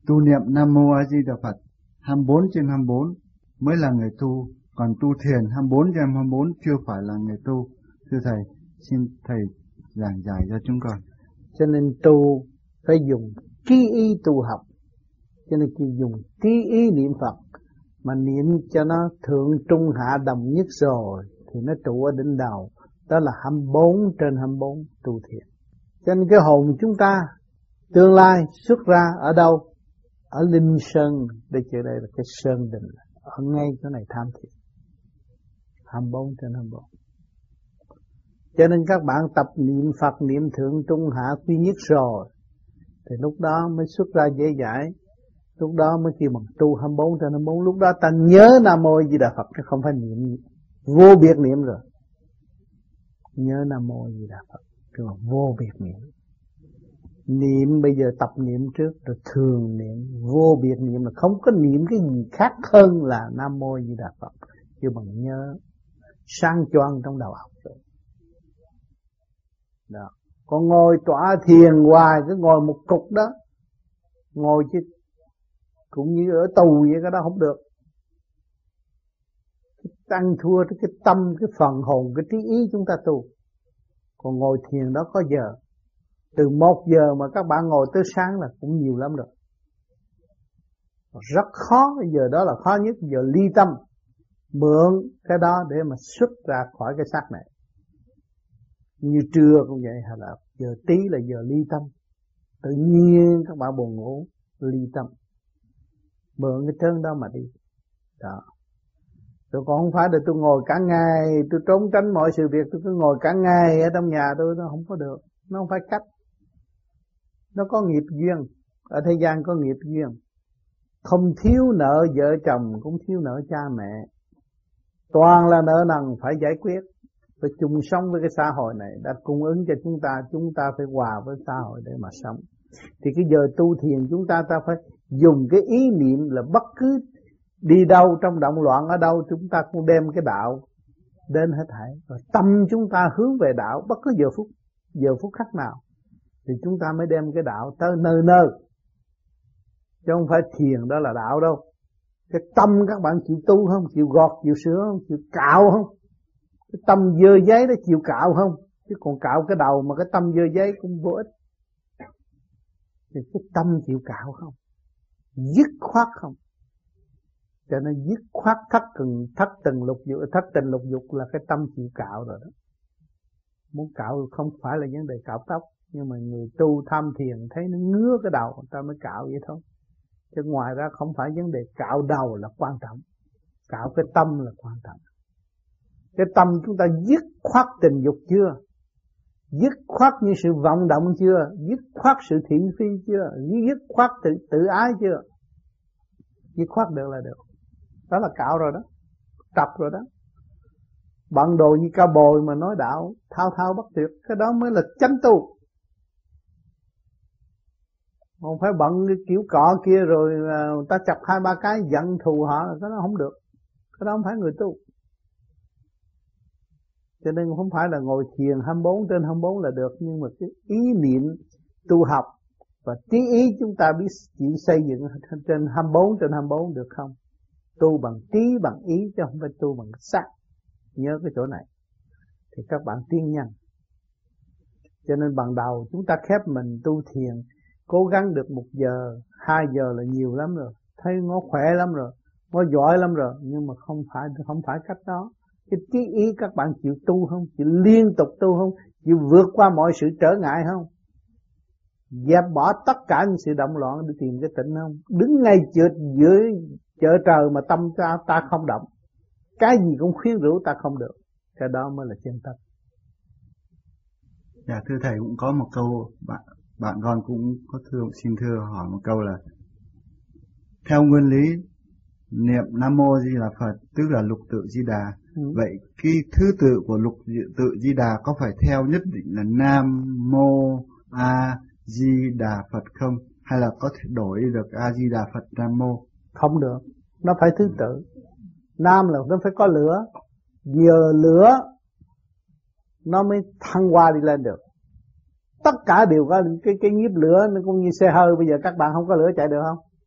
Tu niệm Nam Mô A Di Đà Phật 24/24 mới là người tu, còn tu thiền 24/24 chưa phải là người tu. Thưa Thầy, xin Thầy giảng giải cho chúng con. Cho nên tu phải dùng trí ý tu học, cho nên chỉ dùng trí ý niệm Phật, mà niệm cho nó thượng trung hạ đồng nhất rồi thì nó trụ ở đỉnh đầu. Đó là 24/24 tu thiền. Cho nên cái hồn chúng ta tương lai xuất ra ở đâu? Ở Linh Sơn. Đây chỗ đây là cái Sơn Đình, ở ngay chỗ này tham thiền 24/24. Cho nên các bạn tập niệm Phật, niệm thượng trung hạ quy nhất rồi thì lúc đó mới xuất ra dễ dãi. Lúc đó mới kêu bằng tu 24/24. Lúc đó ta nhớ Nam Mô Di Đà Phật, chứ không phải niệm vô biệt niệm rồi. Nhớ Nam Mô Di Đà Phật kêu bằng vô biệt niệm. Niệm bây giờ tập niệm trước rồi thường niệm. Vô biệt niệm là không có niệm cái gì khác hơn là Nam Mô Di Đà Phật, kêu bằng nhớ sang choang trong đầu óc rồi. Đó. Còn ngồi tọa thiền hoài, cứ ngồi một cục đó, ngồi chứ cũng như ở tù vậy, cái đó không được. Tăng thua cái tâm, cái phần hồn, cái trí ý chúng ta tu. Còn ngồi thiền đó có giờ, từ 1 giờ mà các bạn ngồi tới sáng là cũng nhiều lắm rồi. Rất khó, cái giờ đó là khó nhất, giờ ly tâm. Mượn cái đó để mà xuất ra khỏi cái xác này. Như trưa cũng vậy, hay là giờ tí là giờ ly tâm. Tự nhiên các bạn buồn ngủ, ly tâm. Mượn cái trơn đó mà đi. Đó. Tôi còn không phải là tôi ngồi cả ngày, tôi trốn tránh mọi sự việc, tôi cứ ngồi cả ngày ở trong nhà tôi, nó không có được. Nó không phải cách. Nó có nghiệp duyên. Ở thế gian có nghiệp duyên. Không thiếu nợ vợ chồng, cũng thiếu nợ cha mẹ. Toàn là nợ nần phải giải quyết. Phải chung sống với cái xã hội này đã cung ứng cho chúng ta phải hòa với xã hội để mà sống. Thì cái giờ tu thiền chúng ta phải dùng cái ý niệm là bất cứ đi đâu trong động loạn ở đâu chúng ta cũng đem cái đạo đến hết thảy. Rồi tâm chúng ta hướng về đạo bất cứ giờ phút khắc nào thì chúng ta mới đem cái đạo tới nơi nơi. Chứ không phải thiền đó là đạo đâu. Cái tâm các bạn chịu tu không? Chịu gọt, chịu sửa không? Chịu cạo không? Cái tâm dơ giấy đó chịu cạo không? Chứ còn cạo cái đầu mà cái tâm dơ giấy cũng vô ích. Thì cái tâm chịu cạo không? Dứt khoát không? Cho nên dứt khoát thất tình lục dục là cái tâm chịu cạo rồi đó. Muốn cạo không phải là vấn đề cạo tóc, nhưng mà người tu tham thiền thấy nó ngứa cái đầu, người ta mới cạo vậy thôi. Chứ ngoài ra không phải vấn đề cạo đầu là quan trọng, cạo cái tâm là quan trọng. Cái tâm chúng ta dứt khoát tình dục chưa? Dứt khoát như sự vọng động chưa? Dứt khoát sự thị phi chưa? Dứt khoát tự ái chưa? Dứt khoát được là được. Đó là cạo rồi đó, tập rồi đó. Bận đồ như cao bồi mà nói đạo thao thao bất tuyệt, cái đó mới là chánh tu. Không phải bận cái kiểu cọ kia rồi người ta chọc 2-3 cái giận thù họ, cái đó không được. Cái đó không phải người tu. Cho nên không phải là ngồi thiền 24/24 là được, nhưng mà cái ý niệm tu học và trí ý chúng ta biết chịu xây dựng trên 24/24 được không? Tu bằng trí, bằng ý, chứ không phải tu bằng xác. Nhớ cái chỗ này thì các bạn tiến nhanh. Cho nên ban đầu chúng ta khép mình tu thiền, cố gắng được 1 giờ, 2 giờ là nhiều lắm rồi, thấy nó khỏe lắm rồi, nó giỏi lắm rồi, nhưng mà không phải cách đó. Cái trí ý các bạn chịu tu không? Chịu liên tục tu không? Chịu vượt qua mọi sự trở ngại không? Dẹp bỏ tất cả những sự động loạn để tìm cái tịnh không? Đứng ngay giữa chợ trời mà tâm ta không động, cái gì cũng khuyến rũ ta không được. Cái đó mới là chân tâm. Dạ thưa Thầy, cũng có một câu bạn con cũng có xin thưa hỏi một câu là theo nguyên lý niệm Nam Mô Di Đà Phật tức là lục tự Di Đà. Vậy cái thứ tự của lục tự Di Đà có phải theo nhất định là Nam Mô A Di Đà Phật không? Hay là có thể đổi được A Di Đà Phật Nam Mô? Không được, nó phải thứ tự. Nam là nó phải có lửa, nhờ lửa nó mới thăng hoa đi lên được. Tất cả đều có cái nhiếp lửa, nó cũng như xe hơi bây giờ các bạn không có lửa chạy được không?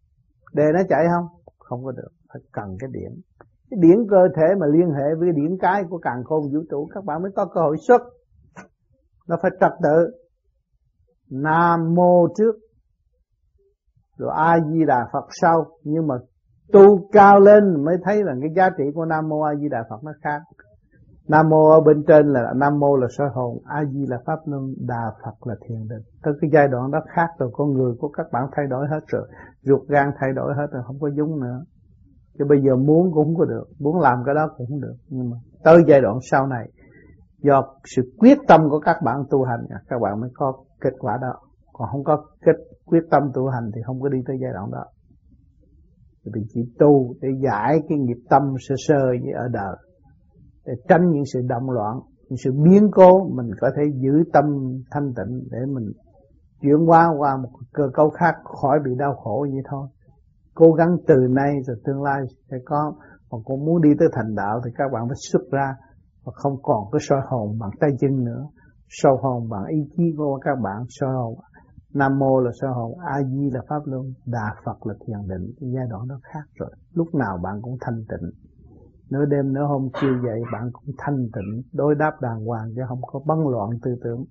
Để nó chạy không? Không có được, phải cần cái điển. Cái điển cơ thể mà liên hệ với điển cái của càn khôn vũ trụ, các bạn mới có cơ hội xuất. Nó phải trật tự. Nam mô trước, rồi A Di Đà Phật sau. Nhưng mà tu cao lên mới thấy là cái giá trị của Nam mô A Di Đà Phật nó khác. Nam mô ở bên trên là Nam mô là soi hồn, A Di là pháp luân, Đà Phật là thiền định. Tới cái giai đoạn đó khác rồi, con người của các bạn thay đổi hết rồi, ruột gan thay đổi hết rồi, không có giống nữa. Chứ bây giờ muốn cũng không có được, muốn làm cái đó cũng không được. Nhưng mà tới giai đoạn sau này, do sự quyết tâm của các bạn tu hành, các bạn mới có kết quả đó. Còn không có quyết tâm tu hành thì không có đi tới giai đoạn đó. Vì chỉ tu để giải cái nghiệp tâm sơ sơ như ở đời, để tránh những sự động loạn, những sự biến cố, mình có thể giữ tâm thanh tịnh để mình chuyển hóa qua một cơ cấu khác, khỏi bị đau khổ như thôi. Cố gắng từ nay rồi tương lai sẽ có. Mà cũng muốn đi tới thành đạo thì các bạn phải xuất ra, và không còn cái soi hồn bằng tay chân nữa, soi hồn bằng ý chí của các bạn. Soi hồn Nam mô là soi hồn, A Di là pháp luân, Đà Phật là thiền định. Cái giai đoạn đó khác rồi, lúc nào bạn cũng thanh tịnh. Nửa đêm nửa hôm chiều dậy bạn cũng thanh tịnh, đối đáp đàng hoàng, chứ không có bấn loạn tư tưởng.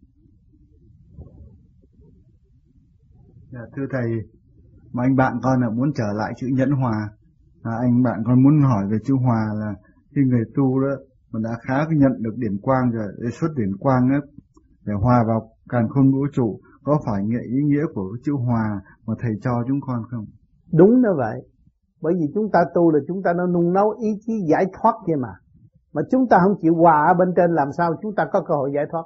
Thưa thầy, mà anh bạn con là muốn trở lại chữ nhẫn hòa. Anh bạn con muốn hỏi về chữ hòa là khi người tu đó mình đã khá nhận được điển quang rồi, để xuất điển quang ấy, để hòa vào càn khôn vũ trụ, có phải ý nghĩa của chữ hòa mà thầy cho chúng con không? Đúng như vậy. Bởi vì chúng ta tu là chúng ta nó nung nấu ý chí giải thoát kia mà. Mà chúng ta không chịu hòa ở bên trên, làm sao chúng ta có cơ hội giải thoát?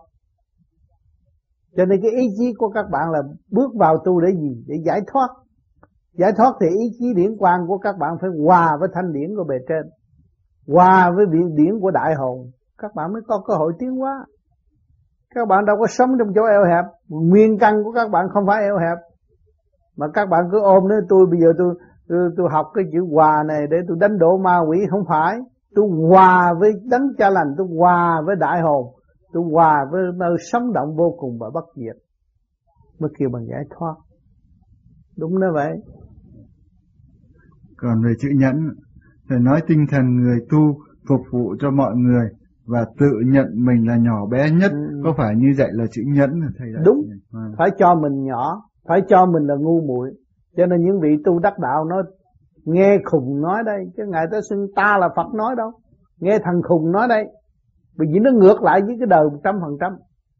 Cho nên cái ý chí của các bạn là bước vào tu để gì? Để giải thoát. Giải thoát thì ý chí điển quang của các bạn phải hòa với thanh điển của bề trên, hòa với điển của đại hồn, các bạn mới có cơ hội tiến hóa. Các bạn đâu có sống trong chỗ eo hẹp. Nguyên căn của các bạn không phải eo hẹp, mà các bạn cứ ôm nói tôi bây giờ tôi học cái chữ hòa này để tôi đánh đổ ma quỷ. Không phải. Tôi hòa với đấng cha lành, tôi hòa với đại hồn, tôi hòa với nơi sống động vô cùng và bất diệt, mới kêu bằng giải thoát. Đúng đó vậy. Còn về chữ nhẫn, thầy nói tinh thần người tu phục vụ cho mọi người và tự nhận mình là nhỏ bé nhất, có phải như vậy là chữ nhẫn là thầy đã? Đúng. Phải cho mình nhỏ, phải cho mình là ngu muội. Cho nên những vị tu đắc đạo nói nghe khùng nói đây, chứ ngài ta xưng ta là Phật nói đâu. Nghe thằng khùng nói đây, bởi vì nó ngược lại với cái đời 100%.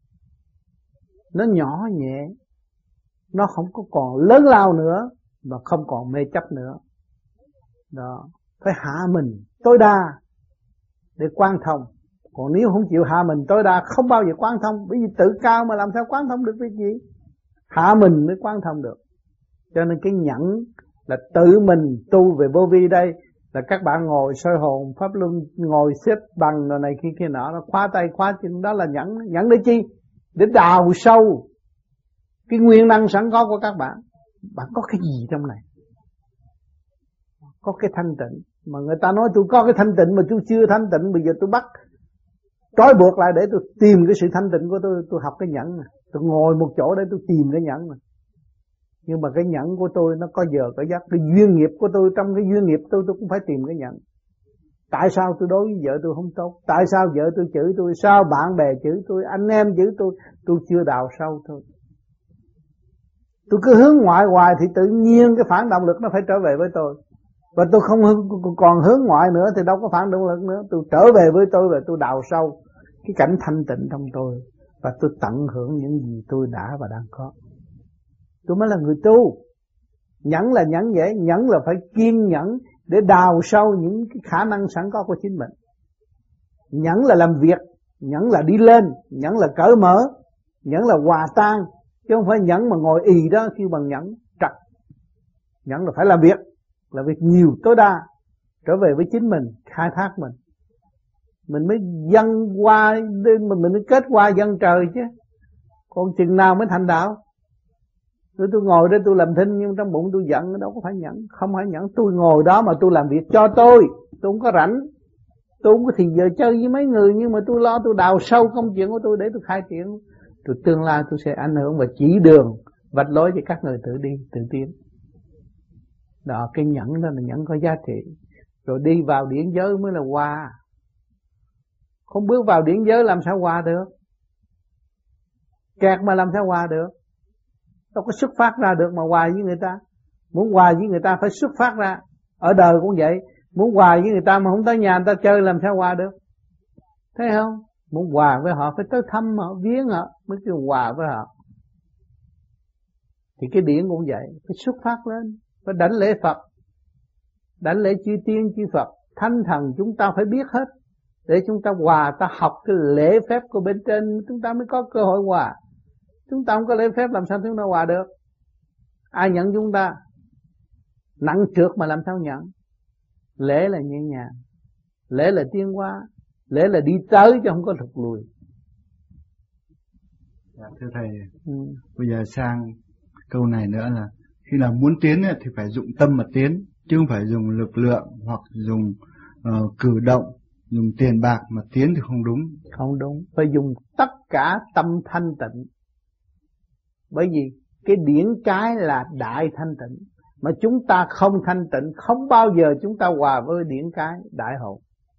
Nó nhỏ nhẹ, nó không có còn lớn lao nữa, mà không còn mê chấp nữa. Đó, phải hạ mình tối đa để quán thông. Còn nếu không chịu hạ mình tối đa, không bao giờ quán thông. Bởi vì tự cao mà làm sao quán thông được việc gì? Hạ mình mới quán thông được. Cho nên cái nhẫn là tự mình tu về vô vi đây, là các bạn ngồi soi hồn pháp luân, ngồi xếp bằng rồi này kia nọ, nó khóa tay khóa chân, đó là nhẫn. Nhẫn để chi? Để đào sâu cái nguyên năng sẵn có của các bạn. Bạn có cái gì trong này? Có cái thanh tịnh. Mà người ta nói tôi có cái thanh tịnh mà tôi chưa thanh tịnh, bây giờ tôi bắt trói buộc lại để tôi tìm cái sự thanh tịnh của tôi học cái nhẫn này. Tôi ngồi một chỗ để tôi tìm cái nhẫn này. Nhưng mà cái nhẫn của tôi nó có giờ có giấc. Cái duyên nghiệp của tôi, trong cái duyên nghiệp tôi cũng phải tìm cái nhẫn. Tại sao tôi đối với vợ tôi không tốt? Tại sao vợ tôi chửi tôi? Sao bạn bè chửi tôi? Anh em chửi tôi? Tôi chưa đào sâu thôi. Tôi cứ hướng ngoại hoài thì tự nhiên cái phản động lực nó phải trở về với tôi. Và tôi không còn hướng ngoại nữa thì đâu có phản động lực nữa. Tôi trở về với tôi và tôi đào sâu cái cảnh thanh tịnh trong tôi, và tôi tận hưởng những gì tôi đã và đang có. Tôi mới là người tu. Nhẫn là nhẫn vậy. Nhẫn là phải kiên nhẫn để đào sâu những cái khả năng sẵn có của chính mình. Nhẫn là làm việc, nhẫn là đi lên, nhẫn là cởi mở, nhẫn là hòa tan. Chứ không phải nhẫn mà ngồi ì đó kêu bằng nhẫn trật. Nhẫn là phải làm việc nhiều tối đa, trở về với chính mình, khai thác mình mới dâng qua, mình mới kết qua dâng trời chứ. Còn chừng nào mới thành đạo? Rồi tôi ngồi đây tôi làm thinh, nhưng trong bụng tôi giận, đâu có phải nhẫn. Không phải nhẫn. Tôi ngồi đó mà tôi làm việc cho tôi không có rảnh, tôi không có thì giờ chơi với mấy người, nhưng mà tôi lo tôi đào sâu công chuyện của tôi để tôi khai triển. Rồi tương lai tôi sẽ ảnh hưởng và chỉ đường, vạch lối cho các người tự đi, tự tiến. Đó, cái nhẫn đó là nhẫn có giá trị. Rồi đi vào điển giới mới là hòa. Không bước vào điển giới làm sao hòa được? Kẹt mà làm sao hòa được? Đâu có xuất phát ra được mà hòa với người ta. Muốn hòa với người ta phải xuất phát ra. Ở đời cũng vậy. Muốn hòa với người ta mà không tới nhà người ta chơi làm sao hòa được? Thấy không? Muốn hòa với họ phải tới thăm họ, viếng họ mới kêu hòa với họ. Thì cái điển cũng vậy, phải xuất phát lên, phải đảnh lễ Phật, đảnh lễ chư tiên chư Phật, thánh thần chúng ta phải biết hết. Để chúng ta hòa, ta học cái lễ phép của bên trên, chúng ta mới có cơ hội hòa. Chúng ta không có lễ phép làm sao chúng ta hòa được? Ai nhận chúng ta? Nặng trược mà làm sao nhận? Lễ là nhẹ nhàng, lễ là tiến hóa, lễ là đi tới chứ không có thụt lùi. Dạ, thưa thầy, bây giờ sang câu này nữa là khi nào muốn tiến thì phải dụng tâm mà tiến, chứ không phải dùng lực lượng hoặc dùng cử động, dùng tiền bạc mà tiến thì không đúng. Không đúng, phải dùng tất cả tâm thanh tịnh. Bởi vì cái điển cái là đại thanh tịnh, mà chúng ta không thanh tịnh, không bao giờ chúng ta hòa với điển cái đại hồn.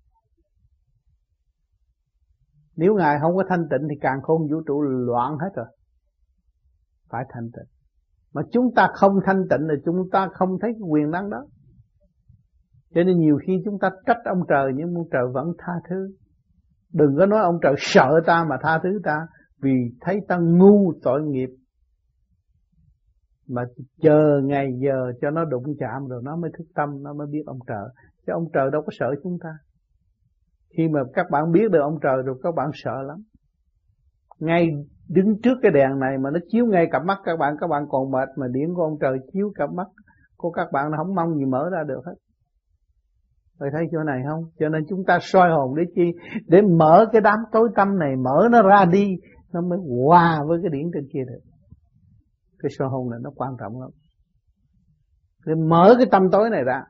Nếu Ngài không có thanh tịnh thì càn khôn vũ trụ loạn hết rồi. Phải thanh tịnh. Mà chúng ta không thanh tịnh là chúng ta không thấy cái quyền năng đó. Cho nên nhiều khi chúng ta trách ông trời, nhưng ông trời vẫn tha thứ. Đừng có nói ông trời sợ ta mà tha thứ ta, vì thấy ta ngu tội nghiệp. Mà chờ ngày giờ cho nó đụng chạm rồi nó mới thức tâm, nó mới biết ông trời. Chứ ông trời đâu có sợ chúng ta. Khi mà các bạn biết được ông trời rồi các bạn sợ lắm. Ngay đứng trước cái đèn này mà nó chiếu ngay cặp mắt các bạn còn mệt, mà điển của ông trời chiếu cặp mắt của các bạn nó không mong gì mở ra được hết. Phải thấy chỗ này không? Cho nên chúng ta soi hồn để chi? Để mở cái đám tối tâm này, mở nó ra đi, nó mới hòa với cái điển trên kia được. Cái soi hồn này nó quan trọng lắm. Để mở cái tâm tối này ra,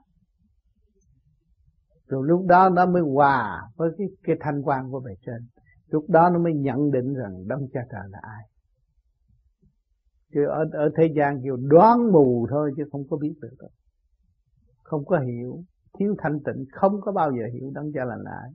rồi lúc đó nó mới hòa với cái thanh quan của bề trên. Lúc đó nó mới nhận định rằng Đấng Cha Trời là ai. Chứ ở thế gian kêu đoán mù thôi chứ không có biết được. Không có hiểu, thiếu thanh tịnh không có bao giờ hiểu Đấng Cha là ai.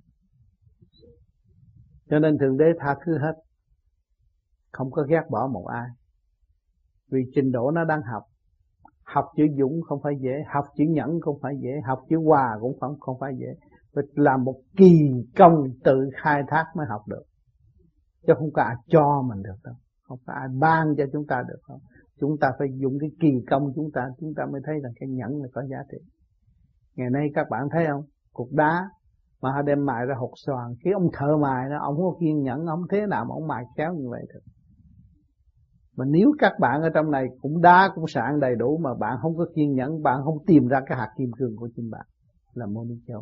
Cho nên Thượng Đế tha thứ hết, không có ghét bỏ một ai. Vì trình độ nó đang học. Học chữ dũng không phải dễ, học chữ nhẫn không phải dễ, học chữ hòa cũng không phải dễ. Phải làm một kỳ công tự khai thác mới học được. Chứ không có ai cho mình được đâu, không có ai ban cho chúng ta được đâu. Chúng ta phải dùng cái kỳ công chúng ta mới thấy rằng cái nhẫn là có giá trị. Ngày nay các bạn thấy không? Cục đá mà họ đem mài ra hột xoàn, khi ông thợ mài nó, ông không có kiên nhẫn, ông thế nào mà ông mài khéo như vậy được. Mà nếu các bạn ở trong này cũng đá cũng sạn đầy đủ mà bạn không có kiên nhẫn, bạn không tìm ra cái hạt kim cương của chính bạn là môn đi châu.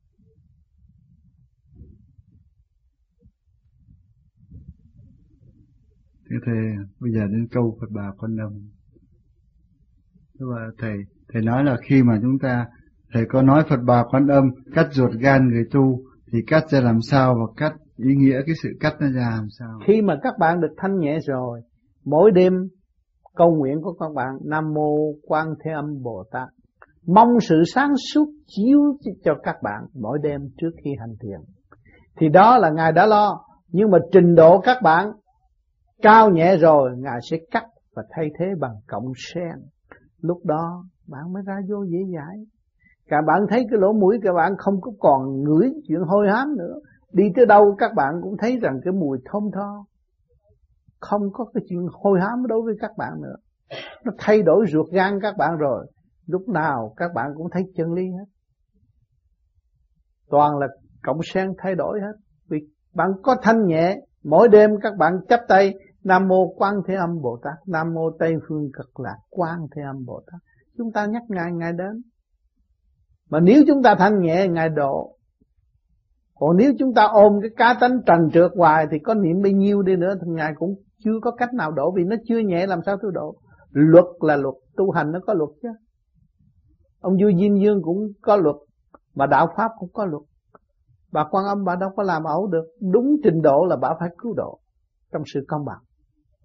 Thế bây giờ đến câu Phật Bà Quan Âm. Thế mà thầy nói là khi mà chúng ta, thầy có nói Phật Bà Quan Âm cắt ruột gan người tu thì cắt ra làm sao, và cắt ý nghĩa cái sự cắt nó ra làm sao? Khi mà các bạn được thanh nhẹ rồi, mỗi đêm câu nguyện của các bạn Nam Mô Quan Thế Âm Bồ Tát, mong sự sáng suốt chiếu cho các bạn mỗi đêm trước khi hành thiền. Thì đó là Ngài đã lo. Nhưng mà trình độ các bạn cao nhẹ rồi, Ngài sẽ cắt và thay thế bằng cộng sen. Lúc đó bạn mới ra vô dễ dãi. Cả bạn thấy cái lỗ mũi các bạn không có còn ngửi chuyện hôi hám nữa. Đi tới đâu các bạn cũng thấy rằng cái mùi thơm tho. Không có cái chuyện hôi hám đối với các bạn nữa. Nó thay đổi ruột gan các bạn rồi. Lúc nào các bạn cũng thấy chân lý hết. Toàn là cộng sen thay đổi hết. Vì bạn có thanh nhẹ. Mỗi đêm các bạn chắp tay Nam Mô Quan Thế Âm Bồ Tát, Nam Mô Tây Phương Cực Lạc Quan Thế Âm Bồ Tát. Chúng ta nhắc Ngài đến. Mà nếu chúng ta thanh nhẹ, Ngài độ. Còn nếu chúng ta ôm cái cá tánh trần trượt hoài thì có niệm bao nhiêu đi nữa thì Ngài cũng chưa có cách nào độ, vì nó chưa nhẹ làm sao tôi độ. Luật là luật, tu hành nó có luật chứ. Ông vua Diêm Dương cũng có luật, mà đạo Pháp cũng có luật. Bà Quan Âm bà đâu có làm ẩu được. Đúng trình độ là bà phải cứu độ trong sự công bằng.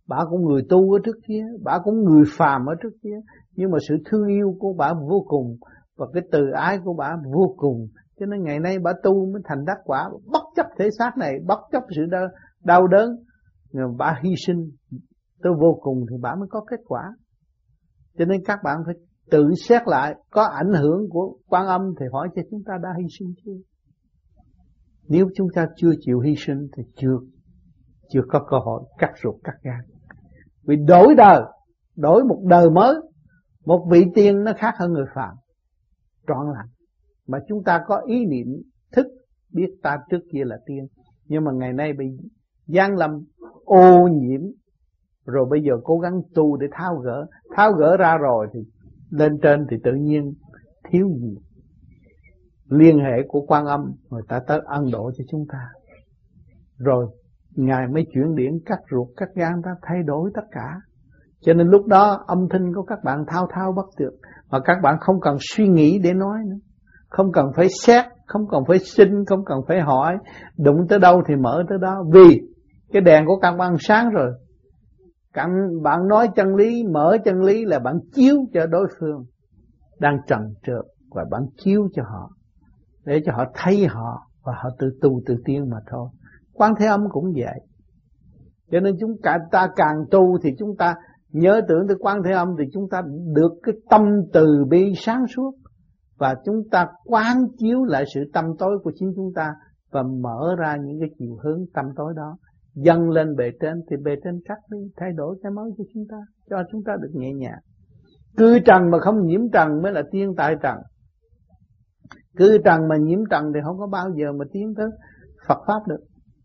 Bả cũng người tu ở trước kia, bả cũng người phàm ở trước kia, nhưng mà sự thương yêu của bả vô cùng và cái từ ái của bả vô cùng, cho nên ngày nay bả tu mới thành đắc quả, bất chấp thể xác này, bất chấp sự đau đớn, nhưng bả hy sinh tới vô cùng thì bả mới có kết quả. Cho nên các bạn phải tự xét lại, có ảnh hưởng của Quan Âm thì hỏi cho chúng ta đã hy sinh chưa? Nếu chúng ta chưa chịu hy sinh thì chưa có cơ hội cắt ruột cắt gan. Vì đổi đời, đổi một đời mới, một vị tiên nó khác hơn người phàm trọn lành. Mà chúng ta có ý niệm thức biết ta trước kia là tiên, nhưng mà ngày nay bị giáng lâm ô nhiễm, rồi bây giờ cố gắng tu để tháo gỡ ra rồi thì lên trên thì tự nhiên thiếu gì. Liên hệ của Quan Âm người ta tới ân độ cho chúng ta, rồi Ngài mới chuyển điển cắt ruột cắt gan ta, thay đổi tất cả. Cho nên lúc đó âm thanh của các bạn thao bất tuyệt, mà các bạn không cần suy nghĩ để nói nữa, không cần phải xét, không cần phải xin, không cần phải hỏi, đụng tới đâu thì mở tới đó, vì cái đèn của các bạn sáng rồi. Các bạn nói chân lý, mở chân lý là bạn chiếu cho đối phương đang trần trượt, và bạn chiếu cho họ để cho họ thấy họ và họ tự tu tự tiến mà thôi. Quan Thế Âm cũng vậy. Cho nên ta càng tu thì chúng ta nhớ tưởng tới Quan Thế Âm thì chúng ta được cái tâm từ bi sáng suốt, và chúng ta quán chiếu lại sự tâm tối của chính chúng ta và mở ra những cái chiều hướng tâm tối đó, dâng lên bề trên thì bề trên cắt đi, thay đổi cái mới cho chúng ta, cho chúng ta được nhẹ nhàng. Cư trần mà không nhiễm trần mới là tiên tại trần. Cư trần mà nhiễm trần thì không có bao giờ mà tiến tới Phật Pháp được.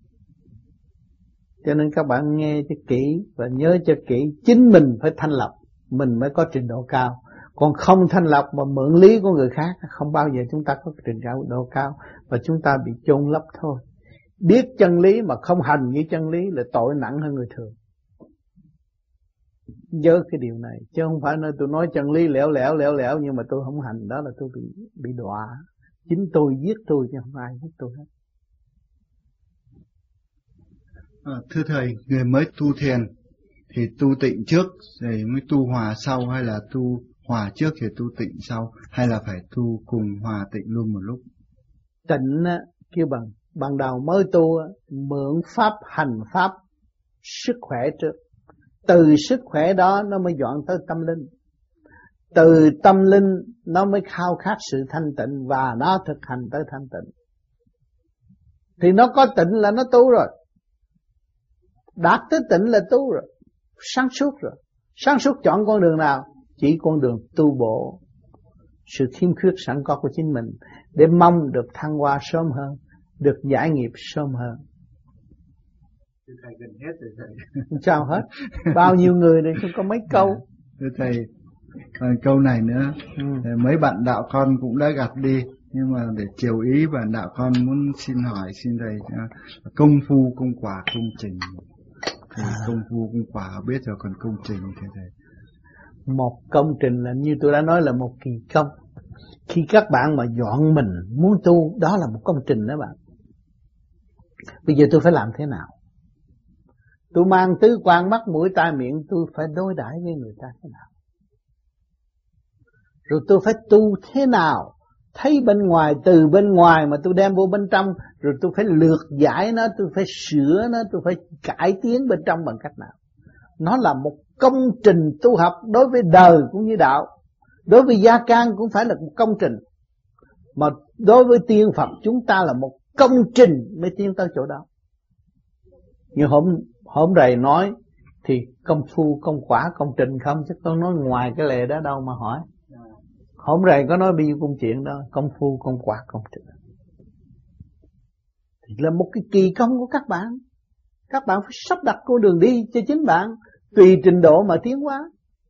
Cho nên các bạn nghe cho kỹ và nhớ cho kỹ, chính mình phải thanh lập, mình mới có trình độ cao. Còn không thanh lập mà mượn lý của người khác, không bao giờ chúng ta có trình độ cao, và chúng ta bị chôn lấp thôi. Biết chân lý mà không hành với chân lý là tội nặng hơn người thường. Nhớ cái điều này, chứ không phải nơi tôi nói chân lý lẻo lẻo nhưng mà tôi không hành, đó là tôi bị đọa. Chính tôi giết tôi chứ không ai giết tôi hết. Thưa Thầy, người mới tu thiền thì tu tịnh trước rồi mới tu hòa sau, hay là tu hòa trước thì tu tịnh sau, hay là phải tu cùng hòa tịnh luôn một lúc? Tịnh kêu bằng đầu mới tu, mượn pháp hành pháp sức khỏe trước. Từ sức khỏe đó nó mới dọn tới tâm linh. Từ tâm linh nó mới khao khát sự thanh tịnh và nó thực hành tới thanh tịnh. Thì nó có tịnh là nó tu rồi. Đạt tới tịnh là tu rồi. Sáng suốt rồi. Sáng suốt chọn con đường nào? Chỉ con đường tu bộ, sự khiếm khuyết sẵn có của chính mình, để mong được thăng hoa sớm hơn, được giải nghiệp sớm hơn. Thầy gần hết rồi thầy. Chào hết. Bao nhiêu người này không có mấy câu. Thưa Thầy, câu này nữa, mấy bạn đạo con cũng đã gạt đi, nhưng mà để chiều ý bạn đạo con muốn xin hỏi xin Thầy, công phu công quả công trình. Thì công phu công quả biết rồi, còn công trình thì Thầy. Một công trình là như tôi đã nói là một kỳ công. Khi các bạn mà dọn mình muốn tu, đó là một công trình đó bạn. Bây giờ tôi phải làm thế nào? Tôi mang tứ quan mắt mũi tai miệng, tôi phải đối đãi với người ta thế nào? Rồi tôi phải tu thế nào? Thấy bên ngoài, từ bên ngoài mà tôi đem vô bên trong, rồi tôi phải lược giải nó, tôi phải sửa nó, tôi phải cải tiến bên trong bằng cách nào? Nó là một công trình tu học đối với đời cũng như đạo. Đối với gia can cũng phải là một công trình. Mà đối với tiên Phật chúng ta là một công trình mới tiến tới chỗ đó. Như hôm rày nói thì công phu, công quả, công trình không, chứ tôi nói ngoài cái lề đó đâu mà hỏi. Hôm rày có nói bao nhiêu công chuyện đó, công phu, công quả, công trình. Thì là một cái kỳ công của các bạn. Các bạn phải sắp đặt con đường đi cho chính bạn, tùy trình độ mà tiến hóa.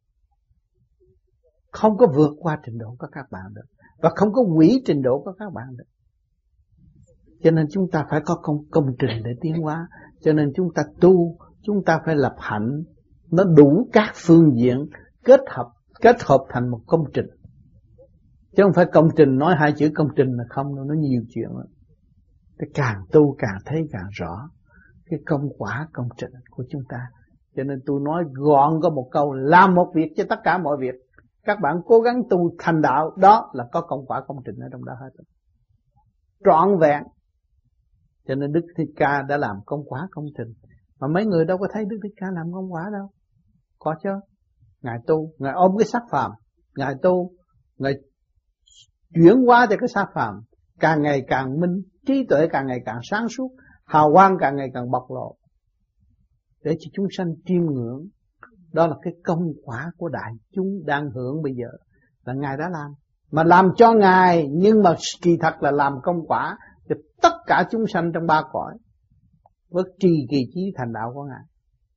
Không có vượt qua trình độ của các bạn được, và không có hủy trình độ của các bạn được. Cho nên chúng ta phải có công trình để tiến hóa. Cho nên chúng ta tu, chúng ta phải lập hạnh, nó đủ các phương diện kết hợp thành một công trình. Chứ không phải công trình, nói hai chữ công trình là không đâu, nó nhiều chuyện lắm. Càng tu càng thấy càng rõ cái công quả công trình của chúng ta Cho nên tôi nói gọn có một câu: làm một việc cho tất cả mọi việc. Các bạn cố gắng tu thành đạo, đó là có công quả công trình ở trong đó hết, trọn vẹn. Cho nên Đức Thích Ca đã làm công quả công trình. Mà mấy người đâu có thấy Đức Thích Ca làm công quả đâu. Có chứ. Ngài tu, Ngài ôm cái xác phàm, Ngài tu, Ngài chuyển hóa cho cái xác phàm, càng ngày càng minh, trí tuệ càng ngày càng sáng suốt, hào quang càng ngày càng bộc lộ, để cho chúng sanh chiêm ngưỡng. Đó là cái công quả của đại chúng đang hưởng bây giờ, là Ngài đã làm. Mà làm cho Ngài, nhưng mà kỳ thật là làm công quả cho tất cả chúng sanh trong ba cõi, với trì kỳ chí thành đạo của Ngài.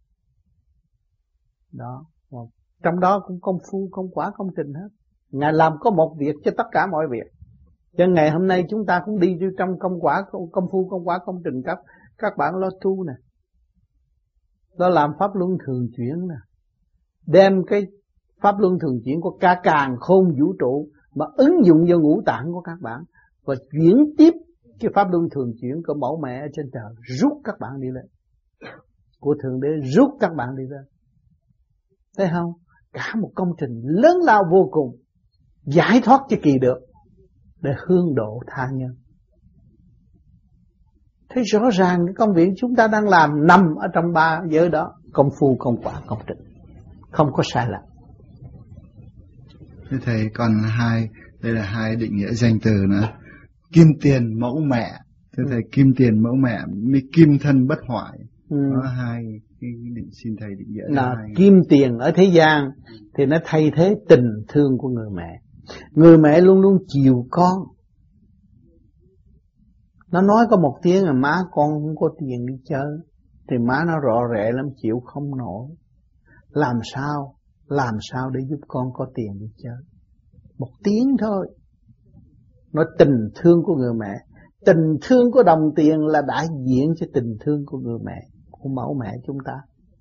Đó, trong đó cũng công phu, công quả, công trình hết. Ngài làm có một việc cho tất cả mọi việc. Cho ngày hôm nay chúng ta cũng đi trong công quả, công phu, công quả, công trình các bạn lo tu nè, lo làm pháp luân thường chuyển nè, đem cái pháp luân thường chuyển của cả càn khôn vũ trụ mà ứng dụng vào ngũ tạng của các bạn, và chuyển tiếp cái pháp luân thường chuyển của mẫu mẹ ở trên trời, rút các bạn đi lên, của Thượng Đế rút các bạn đi lên. Thấy không? Cả một công trình lớn lao vô cùng, giải thoát cho kỳ được, để hương độ tha nhân. Thấy rõ ràng cái công việc chúng ta đang làm nằm ở trong ba giới đó, công phu, công quả, công trình, không có sai lầm. Thưa Thầy, còn đây là hai định nghĩa danh từ nữa. Kim tiền mẫu mẹ. Thưa Thầy, kim tiền mẫu mẹ, mới kim thân bất hoại. Có hai cái định, xin Thầy định nghĩa là kim tiền ở thế gian thì nó thay thế tình thương của người mẹ. Người mẹ luôn luôn chiều con. Nó nói có một tiếng là má con không có tiền đi chơi, thì má nó rọ rẹ lắm, chịu không nổi. Làm sao để giúp con có tiền đi chơi? Một tiếng thôi. Nói tình thương của người mẹ. Tình thương của đồng tiền là đại diện cho tình thương của người mẹ, của mẫu mẹ chúng ta.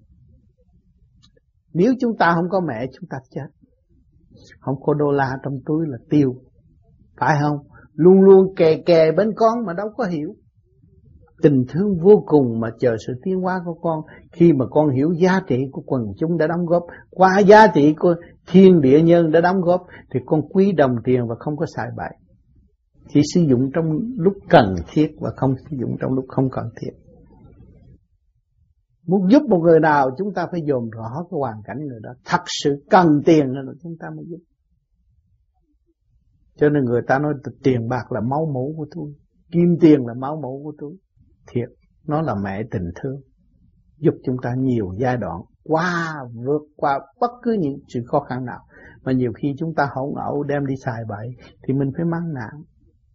Nếu chúng ta không có mẹ, chúng ta chết. Không có đô la trong túi là tiêu, phải không? Luôn luôn kè bên con mà đâu có hiểu. Tình thương vô cùng mà chờ sự tiến hóa của con. Khi mà con hiểu giá trị của quần chúng đã đóng góp, qua giá trị của thiên địa nhân đã đóng góp, thì con quý đồng tiền và không có xài bậy. Chỉ sử dụng trong lúc cần thiết và không sử dụng trong lúc không cần thiết. Muốn giúp một người nào, chúng ta phải dòm rõ cái hoàn cảnh người đó thật sự cần tiền rồi chúng ta mới giúp. Cho nên người ta nói tiền bạc là máu mủ của tôi, kim tiền là máu mủ của tôi. Thiệt, nó là mẹ tình thương, giúp chúng ta nhiều giai đoạn, vượt qua bất cứ những sự khó khăn nào. Mà nhiều khi chúng ta hỗn ẩu đem đi xài bậy thì mình phải mang nạn.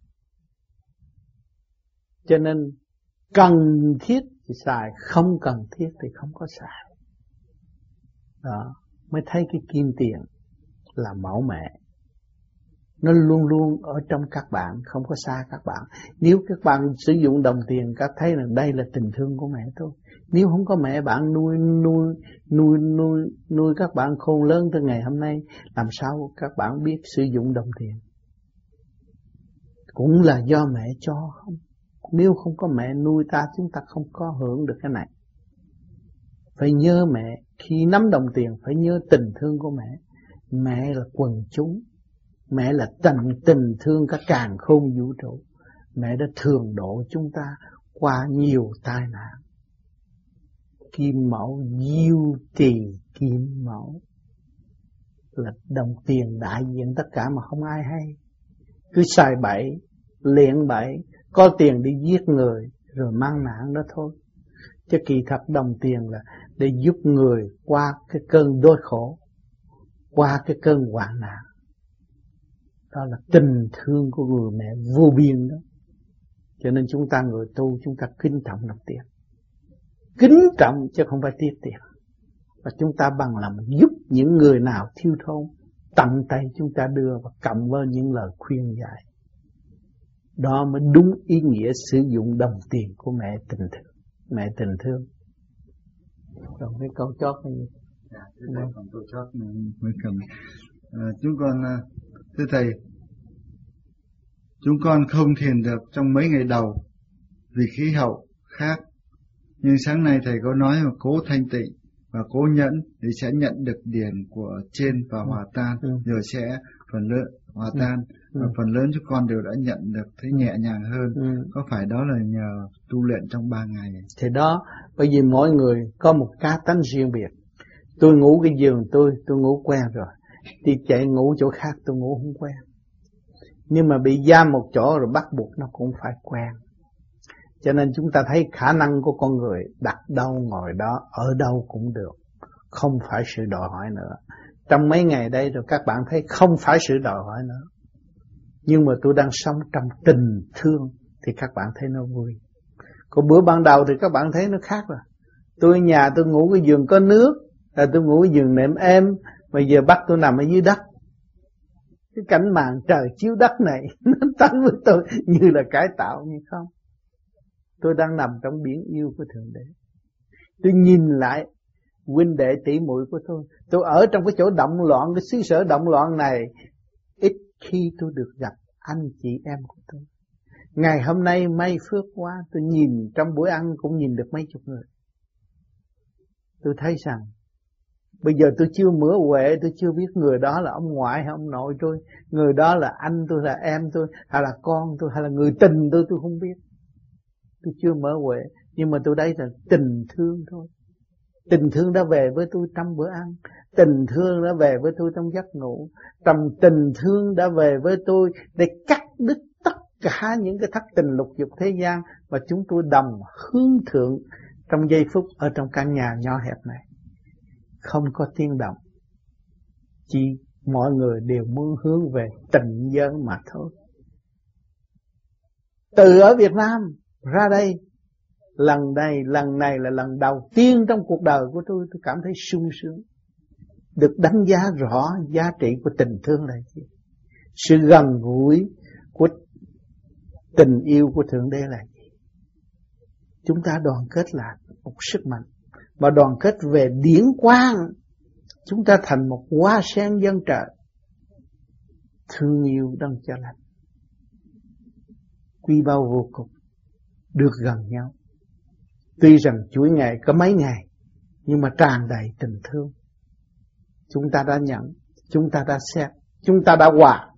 Cho nên cần thiết thì xài, không cần thiết thì không có xài. Đó, mới thấy cái kim tiền là mẫu mẹ. Nó luôn luôn ở trong các bạn, không có xa các bạn. Nếu các bạn sử dụng đồng tiền, các thấy rằng đây là tình thương của mẹ tôi. Nếu không có mẹ bạn nuôi các bạn khôn lớn tới ngày hôm nay, làm sao các bạn biết sử dụng đồng tiền? Cũng là do mẹ cho không? Nếu không có mẹ nuôi ta, chúng ta không có hưởng được cái này. Phải nhớ mẹ, khi nắm đồng tiền phải nhớ tình thương của mẹ. Mẹ là quần chúng, mẹ là tình thương cả càn khôn vũ trụ. Mẹ đã thường độ chúng ta qua nhiều tai nạn. Kim mẫu diêu trì kim mẫu, là đồng tiền đại diện tất cả mà không ai hay. Cứ xài bậy, luyện bậy, có tiền đi giết người rồi mang nạn đó thôi. Chứ kỳ thật đồng tiền là để giúp người qua cái cơn đói khổ, qua cái cơn hoạn nạn. Đó là tình thương của người mẹ vô biên đó. Cho nên chúng ta người tu, chúng ta kính trọng đồng tiền. Kính trọng chứ không phải tiếc tiền. Và chúng ta bằng lòng giúp những người nào thiếu thốn, tận tay chúng ta đưa và cộng với những lời khuyên dạy. Đó mới đúng ý nghĩa sử dụng đồng tiền của mẹ tình thương. Mẹ tình thương. Còn cái câu chót này. Còn câu chót mới cầm. Chúng con, thưa Thầy, chúng con không thiền được trong mấy ngày đầu vì khí hậu khác. Nhưng sáng nay Thầy có nói mà cố thanh tịnh và cố nhẫn thì sẽ nhận được điển của trên và hòa tan, rồi sẽ phần lớn hòa tan và phần lớn chúng con đều đã nhận được thấy nhẹ nhàng hơn. Có phải đó là nhờ tu luyện trong 3 ngày? Thì đó, bởi vì mỗi người có một cá tánh riêng biệt. Tôi ngủ cái giường tôi ngủ quen rồi, đi chạy ngủ chỗ khác tôi ngủ không quen. Nhưng mà bị giam một chỗ rồi bắt buộc nó cũng phải quen. Cho nên chúng ta thấy khả năng của con người đặt đâu ngồi đó, ở đâu cũng được, không phải sự đòi hỏi nữa. Trong mấy ngày đây rồi các bạn thấy không phải sự đòi hỏi nữa. Nhưng mà tôi đang sống trong tình thương thì các bạn thấy nó vui. Còn bữa ban đầu thì các bạn thấy nó khác rồi. Tôi ở nhà tôi ngủ cái giường có nước, là tôi ngủ cái giường nệm êm, bây giờ bắt tôi nằm ở dưới đất. Cái cảnh màn trời chiếu đất này nó tánh với tôi như là cải tạo, nhưng không. Tôi đang nằm trong biển yêu của Thượng Đế. Tôi nhìn lại huynh đệ tỷ muội của tôi ở trong cái chỗ động loạn, cái xứ sở động loạn này, ít khi tôi được gặp anh chị em của tôi. Ngày hôm nay may phước quá, tôi nhìn trong bữa ăn cũng nhìn được mấy chục người. Tôi thấy rằng bây giờ tôi chưa mửa huệ, tôi chưa biết người đó là ông ngoại hay ông nội tôi, người đó là anh tôi, là em tôi, hay là con tôi, hay là người tình tôi không biết. Tôi chưa mở huệ, nhưng mà tôi đây là tình thương thôi. Tình thương đã về với tôi trong bữa ăn, tình thương đã về với tôi trong giấc ngủ, tình thương đã về với tôi để cắt đứt tất cả những cái thất tình lục dục thế gian, và chúng tôi đồng hướng thượng trong giây phút ở trong căn nhà nhỏ hẹp này. Không có tiếng động, chỉ mọi người đều muốn hướng về tình giới mà thôi. Từ ở Việt Nam ra đây, lần này là lần đầu tiên trong cuộc đời của tôi cảm thấy sung sướng. Được đánh giá rõ giá trị của tình thương là gì, sự gần gũi của tình yêu của Thượng Đế là gì. Chúng ta đoàn kết là một sức mạnh, mà đoàn kết về điển quang, chúng ta thành một hoa sen dân trời, thương yêu đấng Cha Lành, quy bao vô cùng, được gần nhau. Tuy rằng chuỗi ngày có mấy ngày, nhưng mà tràn đầy tình thương. Chúng ta đã nhận, chúng ta đã xét, chúng ta đã hòa.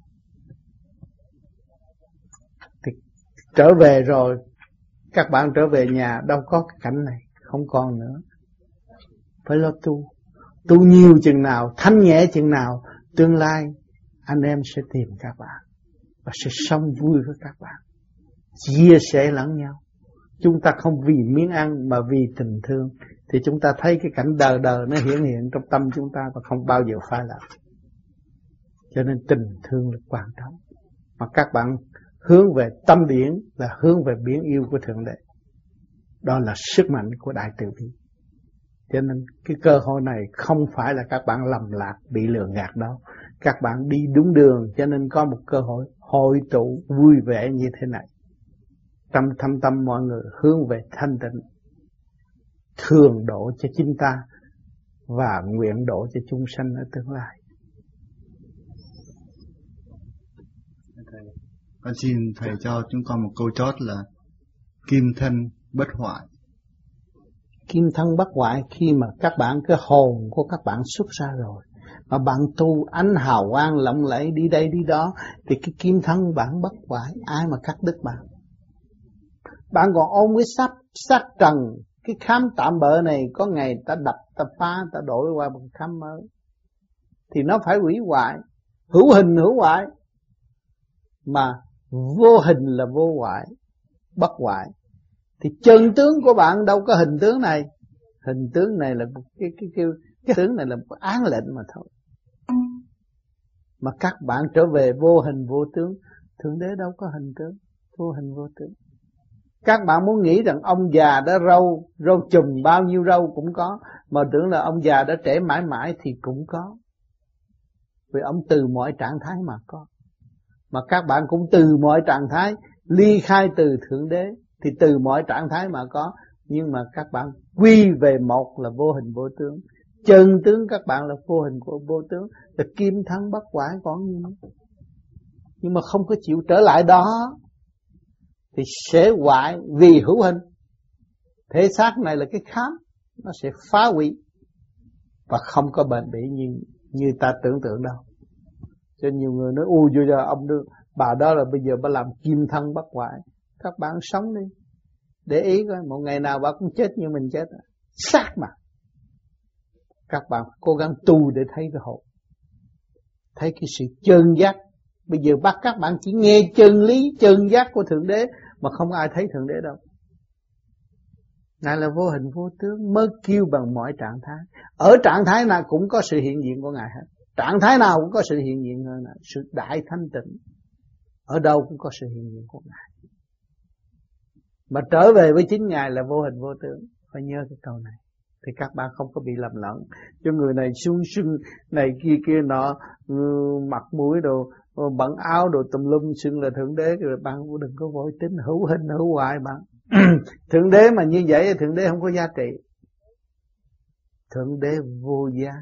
Thì trở về rồi, các bạn trở về nhà đâu có cái cảnh này, không còn nữa. Phải lo tu nhiều chừng nào, thanh nhẹ chừng nào, tương lai anh em sẽ tìm các bạn và sẽ sống vui với các bạn, chia sẻ lẫn nhau. Chúng ta không vì miếng ăn mà vì tình thương, thì chúng ta thấy cái cảnh đời nó hiện trong tâm chúng ta và không bao giờ phai lạc. Cho nên tình thương là quan trọng. Mà các bạn hướng về tâm điển là hướng về biển yêu của Thượng Đế. Đó là sức mạnh của Đại Từ Bi. Cho nên cái cơ hội này không phải là các bạn lầm lạc bị lường gạt đâu. Các bạn đi đúng đường, cho nên có một cơ hội hội tụ vui vẻ như thế này. Trong thâm tâm mọi người hướng về thanh tịnh, thường độ cho chính ta và nguyện độ cho chúng sanh ở tương lai. Con xin Thầy cho chúng con một câu chót là kim thân bất hoại. Kim thân bất hoại khi mà các bạn, cái hồn của các bạn xuất ra rồi, mà bạn tu ánh hào quang lộng lẫy đi đây đi đó, thì cái kim thân bạn bất hoại, ai mà cắt đứt bạn? Bạn còn ôm cái xác trần, cái khám tạm bợ này, có ngày ta đập, ta phá, ta đổi qua một khám mới, thì nó phải hủy hoại. Hữu hình hữu hoại, mà vô hình là vô hoại, bất hoại. Thì chân tướng của bạn đâu có hình tướng này. Hình tướng này là một cái tướng này là một án lệnh mà thôi. Mà các bạn trở về vô hình vô tướng, Thượng Đế đâu có hình tướng, vô hình vô tướng. Các bạn muốn nghĩ rằng ông già đã râu chùm bao nhiêu râu cũng có, mà tưởng là ông già đã trẻ mãi mãi thì cũng có. Vì ông từ mọi trạng thái mà có. Mà các bạn cũng từ mọi trạng thái ly khai từ Thượng Đế, thì từ mọi trạng thái mà có. Nhưng mà các bạn quy về một là vô hình vô tướng. Chân tướng các bạn là vô hình của vô tướng, là kim thân bất hoại còn gì nữa. Nhưng mà không có chịu trở lại đó thì sẽ hoại vì hữu hình. Thể xác này là cái khám, nó sẽ phá hủy. và không có bền bỉ như ta tưởng tượng đâu. Cho nhiều người nói ui giờ ông đưa bà đó là bây giờ bà làm kim thân bất hoại. Các bạn sống đi, để ý coi một ngày nào bà cũng chết như mình chết, xác mà. Các bạn cố gắng tu để thấy cái hồn, thấy cái sự chân giác. Bây giờ bắt các bạn chỉ nghe chân lý chân giác của Thượng Đế mà không ai thấy Thượng Đế đâu. Ngài là vô hình vô tướng, mới kêu bằng mọi trạng thái. Ở trạng thái nào cũng có sự hiện diện của Ngài hết. Trạng thái nào cũng có sự hiện diện của Ngài. Sự đại thanh tịnh ở đâu cũng có sự hiện diện của Ngài. Mà trở về với chính Ngài là vô hình vô tướng. Phải nhớ cái câu này thì các bạn không có bị lầm lẫn. Cho người này sung sưng này kia nọ, mặt mũi đồ bận áo đồ tùm lum xưng là Thượng Đế, rồi bạn cũng đừng có vội tính hữu hình hữu hoại bạn. Thượng Đế mà như vậy Thượng Đế không có giá trị. Thượng Đế vô giá,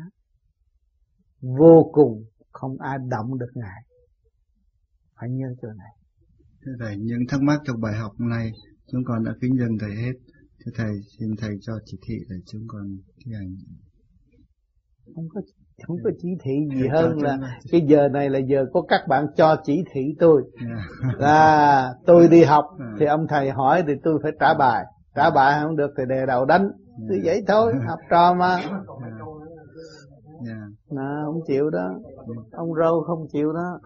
vô cùng, không ai động được Ngài. Phải nhớ chỗ này. Thưa Thầy, những thắc mắc trong bài học này chúng con đã kính dâng Thầy hết. Thưa Thầy, xin Thầy cho chỉ thị để chúng con thi hành. Không có chỉ thị gì hơn là cái giờ này là giờ có các bạn cho chỉ thị tôi. Là tôi đi học thì ông thầy hỏi thì tôi phải trả bài. Trả bài không được thì đè đầu đánh. Thì vậy thôi, học trò mà. Nó không chịu đó. Ông râu không chịu đó.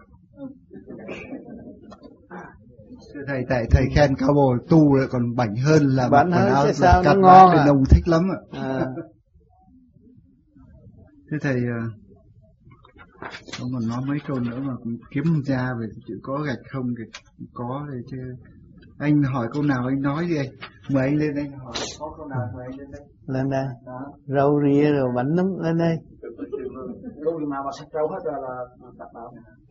Thưa Thầy, tại Thầy khen cao bồi tu lại còn bảnh hơn là bảnh hơn chứ sao, nó ngon à. Ông thích lắm ạ. Thưa Thầy, ông còn nói mấy câu nữa mà cũng kiếm ra về chữ có gạch không thì có thì chứ. Anh hỏi câu nào anh nói đi anh. Mời anh lên anh hỏi, có câu nào mời anh lên đây. Lên đây. Râu ria rồi bảnh lắm, lên đây. Câu nào mà sạch râu hết rồi là tập đạo.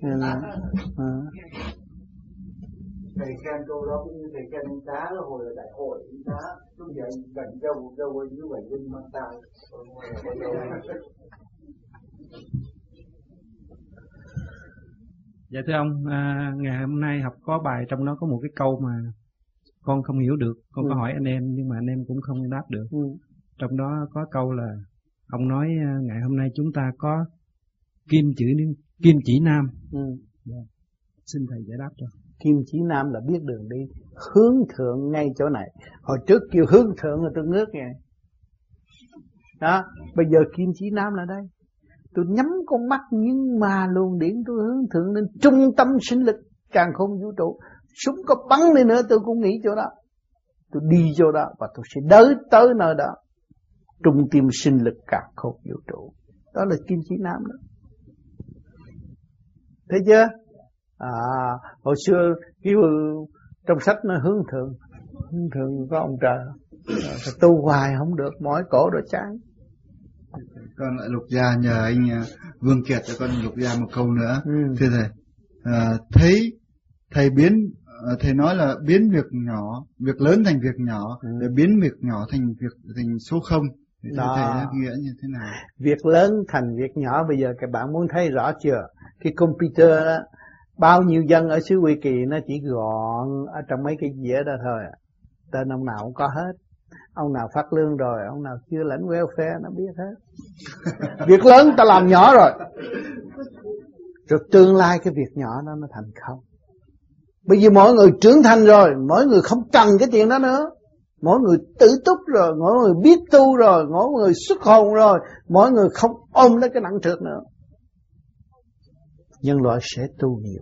Thầy khen câu đó cũng như thầy khen anh Tá hồi đại hội anh Tá lúc giờ anh gần dâu như vậy linh mang tay. Dạ thưa ông, ngày hôm nay học có bài trong đó có một cái câu mà con không hiểu được, con có hỏi anh em nhưng mà anh em cũng không đáp được. Trong đó có câu là ông nói ngày hôm nay chúng ta có kim chỉ nam. Dạ. Xin thầy giải đáp cho. Kim chỉ nam là biết đường đi, hướng thượng ngay chỗ này. Hồi trước kêu hướng thượng là tôi ngước nghe. Đó, bây giờ kim chỉ nam là đây. Tôi nhắm con mắt nhưng mà luồng điển tôi hướng thượng lên trung tâm sinh lực càn khôn vũ trụ. Súng có bắn đi nữa tôi cũng nghĩ chỗ đó. Tôi đi chỗ đó và tôi sẽ tới nơi đó. Trung tâm sinh lực càn khôn vũ trụ. Đó là kim chỉ nam đó. Thấy chưa? Hồi xưa kêu trong sách nó hướng thượng có ông trời. Tu hoài không được, mỏi cổ rồi chán. Con lại lục ra nhờ anh Vương Kiệt cho con lục ra một câu nữa. Thưa Thầy, thầy thầy nói là biến việc nhỏ, việc lớn thành việc nhỏ, để biến việc nhỏ thành số không. Thầy nghĩa như thế nào? Việc lớn thành việc nhỏ, bây giờ các bạn muốn thấy rõ chưa? Cái computer đó, bao nhiêu dân ở xứ Huy Kỳ nó chỉ gọn ở trong mấy cái dĩa đó thôi. Tên ông nào cũng có hết. Ông nào phát lương rồi, ông nào chưa lãnh welfare nó biết hết. Việc lớn ta làm nhỏ rồi. Rồi tương lai cái việc nhỏ đó nó thành không. Bây giờ mỗi người trưởng thành rồi, mỗi người không cần cái tiền đó nữa. Mỗi người tự túc rồi, mỗi người biết tu rồi, mỗi người xuất hồn rồi, mỗi người không ôm lấy cái nặng trược nữa. Nhân loại sẽ tu nhiều.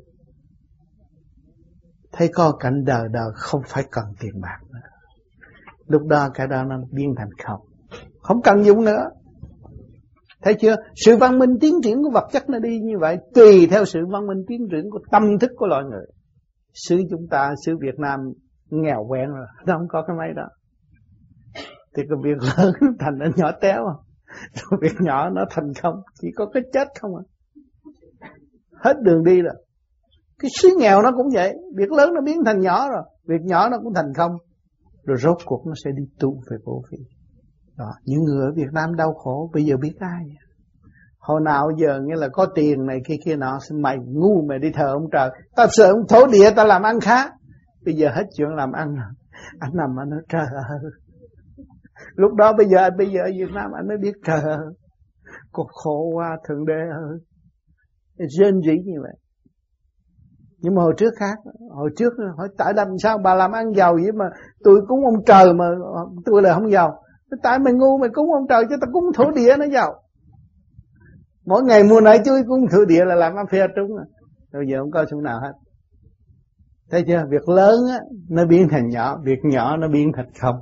Thấy có cảnh đời không phải cần tiền bạc nữa. Lúc đó cái đó nó biến thành không cần dùng nữa. Thấy chưa? Sự văn minh tiến triển của vật chất nó đi như vậy, tùy theo sự văn minh tiến triển của tâm thức của loài người. Xứ chúng ta, xứ Việt Nam nghèo quen rồi, nó không có cái máy đó. Thì cái việc lớn thành nó nhỏ téo, rồi việc nhỏ nó thành không, chỉ có cái chết không à. Hết đường đi rồi. Cái xứ nghèo nó cũng vậy, việc lớn nó biến thành nhỏ rồi, việc nhỏ nó cũng thành không. Rồi rốt cuộc nó sẽ đi tu về vô vi. Đó, những người ở Việt Nam đau khổ bây giờ biết ai? Hồi nào giờ nghĩa là có tiền này kia nọ, mày ngu mày đi thờ ông trời, ta sợ ông thổ địa ta làm ăn khá. Bây giờ hết chuyện làm ăn rồi, anh nằm anh nói trời ơi. Lúc đó bây giờ ở Việt Nam anh mới biết trời ơi. Con khổ quá Thượng Đế ơi. Rên rỉ như vậy. Nhưng mà hồi trước khác. Hồi trước hỏi tại làm sao bà làm ăn giàu vậy mà tôi cúng ông trời mà tôi là không giàu. Tại mày ngu mày cúng ông trời cho tao cúng thổ địa nó giàu. Mỗi ngày mua nãy chuối cúng thổ địa là làm ăn phê trúng à. Bây giờ không có chỗ nào hết. Thấy chưa? Việc lớn á, nó biến thành nhỏ. Việc nhỏ nó biến thành không.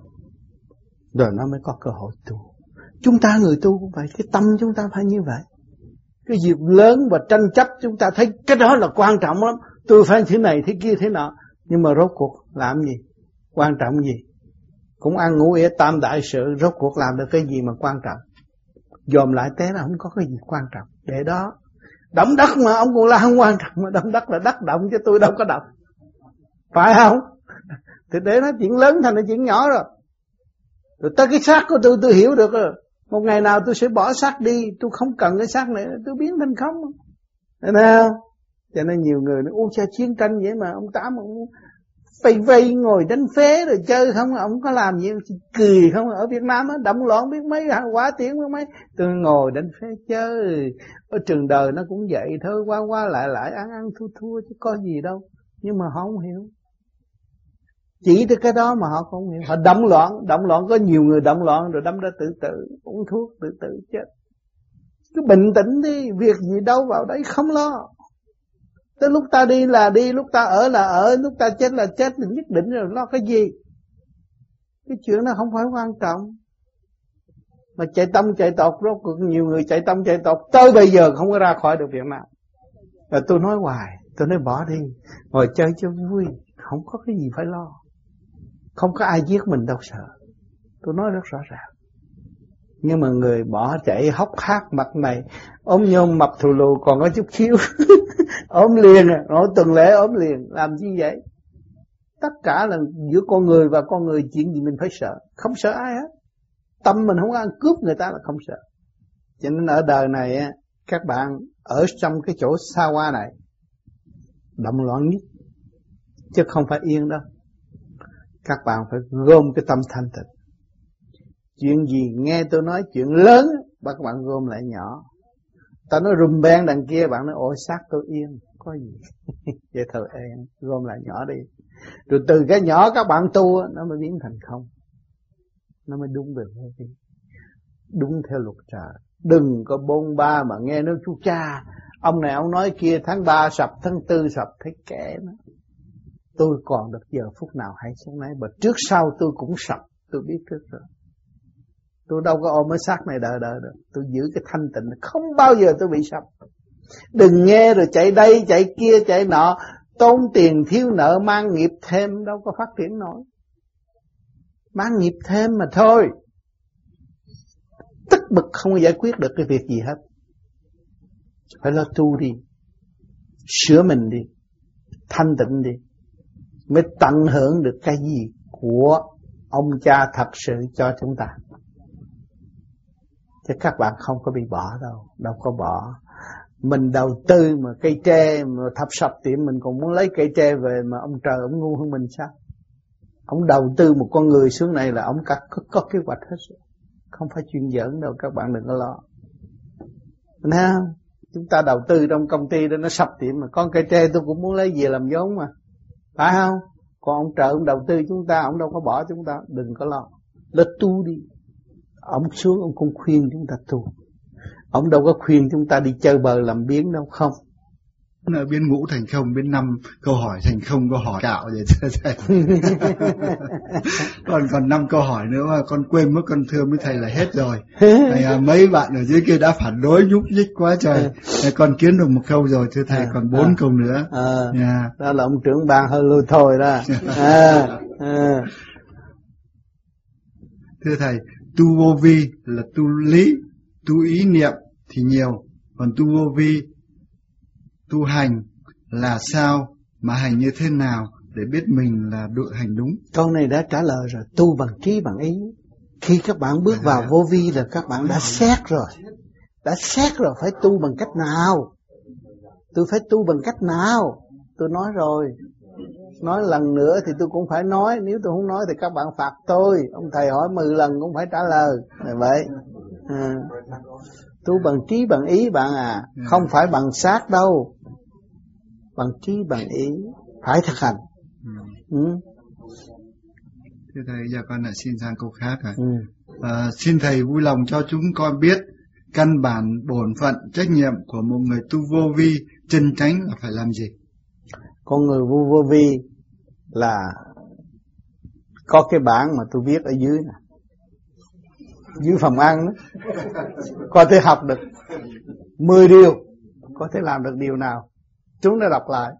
Rồi nó mới có cơ hội tu. Chúng ta người tu cũng vậy. Cái tâm chúng ta phải như vậy. Cái việc lớn và tranh chấp chúng ta thấy cái đó là quan trọng lắm. Tôi phải thế này thế kia thế nọ. Nhưng mà rốt cuộc làm gì? Quan trọng gì? Cũng ăn ngủ ỉa tam đại sự. Rốt cuộc làm được cái gì mà quan trọng? Dòm lại té là không có cái gì quan trọng. Để đó. Động đất mà ông còn là không quan trọng. Mà động đất là đất động chứ tôi đâu có động. Phải không? Thì để nó chuyện lớn thành là chuyện nhỏ rồi. Rồi tới cái xác của tôi hiểu được rồi. Một ngày nào tôi sẽ bỏ xác đi. Tôi không cần cái xác này. Tôi biến thành không. Thấy không? Cho nên nhiều người nói, cha chiến tranh vậy mà ông Tám ông vây ngồi đánh phế rồi chơi không, ông có làm gì, cười không. Ở Việt Nam á, động loạn biết mấy, quá tiếng biết mấy, tôi ngồi đánh phế chơi. Ở trường đời nó cũng vậy thôi, qua lại ăn thua chứ có gì đâu. Nhưng mà họ không hiểu. Chỉ tới cái đó mà họ không hiểu. Họ động loạn có nhiều người động loạn rồi đâm ra tự tử, uống thuốc tự tử chết. Cứ bình tĩnh đi, việc gì đâu vào đấy không lo. Tới lúc ta đi là đi, lúc ta ở là ở, lúc ta chết là chết, mình nhất định rồi lo cái gì. Cái chuyện đó không phải quan trọng. Mà chạy tâm chạy tọt, rốt cuộc nhiều người chạy tâm chạy tọt tới bây giờ không có ra khỏi được Việt Nam. Và tôi nói hoài, tôi nói bỏ đi, ngồi chơi cho vui, không có cái gì phải lo. Không có ai giết mình đâu sợ. Tôi nói rất rõ ràng. Nhưng mà người bỏ chạy hốc hác mặt mày, ốm nhôm mập thù lù còn có chút xíu. Ốm liền, mỗi tuần lễ ốm liền, làm gì vậy? Tất cả là giữa con người và con người, chuyện gì mình phải sợ. Không sợ ai hết. Tâm mình không ăn cướp người ta là không sợ. Cho nên ở đời này các bạn ở trong cái chỗ xa hoa này động loạn nhất, chứ không phải yên đâu. Các bạn phải gom cái tâm thanh tịnh. Chuyện gì nghe tôi nói chuyện lớn, các bạn gom lại nhỏ. Ta nói rùm beng đằng kia, bạn nói ôi xác tôi yên, có gì. Vậy thôi em gom lại nhỏ đi. Rồi từ cái nhỏ các bạn tu, nó mới biến thành không. Nó mới đúng về vô vi. Đúng theo luật trời. Đừng có bôn ba mà nghe nói chú cha, ông này ông nói kia tháng 3 sập, tháng 4 sập, thấy kẻ nó. Tôi còn được giờ phút nào hay xuống này, và trước sau tôi cũng sập, tôi biết trước rồi. Tôi đâu có ôm cái xác này đợi được. Tôi giữ cái thanh tịnh, không bao giờ tôi bị sập. Đừng nghe rồi chạy đây, chạy kia, chạy nọ, tốn tiền thiếu nợ, mang nghiệp thêm, đâu có phát triển nổi. Mang nghiệp thêm mà thôi. Tức bực không giải quyết được cái việc gì hết. Phải lo tu đi, sửa mình đi, thanh tịnh đi, mới tận hưởng được cái gì của ông cha thật sự cho chúng ta. Chứ các bạn không có bị bỏ đâu. Đâu có bỏ. Mình đầu tư mà cây tre mà thập sập tiệm, mình còn muốn lấy cây tre về mà ông trời ông ngu hơn mình sao? Ông đầu tư một con người xuống này là ông có kế hoạch hết rồi. Không phải chuyện giỡn đâu, các bạn đừng có lo. Thấy không? Chúng ta đầu tư trong công ty đó nó sập tiệm mà con cây tre tôi cũng muốn lấy về làm vốn mà. Phải không? Còn ông trời ông đầu tư chúng ta, ông đâu có bỏ chúng ta, đừng có lo. Lo tu đi. Ông xuống ông cũng khuyên chúng ta tu. Ông đâu có khuyên chúng ta đi chơi bời làm biếng đâu, không. Biến ngũ thành không, biến 5 câu hỏi thành không câu hỏi cạo vậy thầy. Còn 5 câu hỏi nữa mà con quên mất, con thưa với thầy là hết rồi. Thầy, mấy bạn ở dưới kia đã phản đối nhúc nhích quá trời. Con kiếm được 1 câu rồi thưa thầy, còn 4 câu nữa. Đó là ông trưởng ban hơi lùi thôi đó. Thưa thầy, tu vô vi là tu lý, tu ý niệm thì nhiều, còn tu vô vi, tu hành là sao, mà hành như thế nào để biết mình là đội hành đúng? Câu này đã trả lời rồi. Tu bằng trí bằng ý. Khi các bạn bước vào vô vi là các bạn đã xét rồi. Đã xét rồi, phải tu bằng cách nào? Tôi phải tu bằng cách nào? Tôi nói rồi. Nói lần nữa thì tôi cũng phải nói. Nếu tôi không nói thì các bạn phạt tôi. Ông thầy hỏi 10 lần cũng phải trả lời. Là vậy. Tu bằng trí bằng ý bạn à, không phải bằng xác đâu. Bằng trí bằng ý, phải thực hành. Thưa thầy, giờ con lại xin sang câu khác rồi. Xin thầy vui lòng cho chúng con biết căn bản bổn phận trách nhiệm của một người tu vô vi chân chánh là phải làm gì? Con người vô vi là có cái bảng mà tôi viết ở dưới nè, dưới phòng ăn đó, có thể học được 10 điều, có thể làm được điều nào, chúng đã đọc lại.